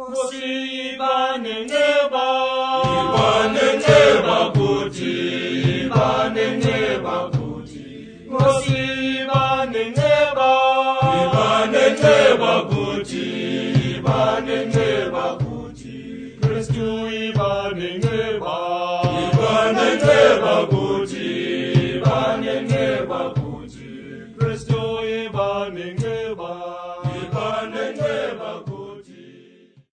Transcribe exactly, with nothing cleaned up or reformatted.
Nkosi ibanenxeba, ibanenxeba kuthi, ibanenxeba kuthi. Nkosi ibanenxeba, ibanenxeba kuthi, ibanenxeba kuthi. Kristu ibanenxeba, ibanenxeba kuthi, ibanenxeba kuthi.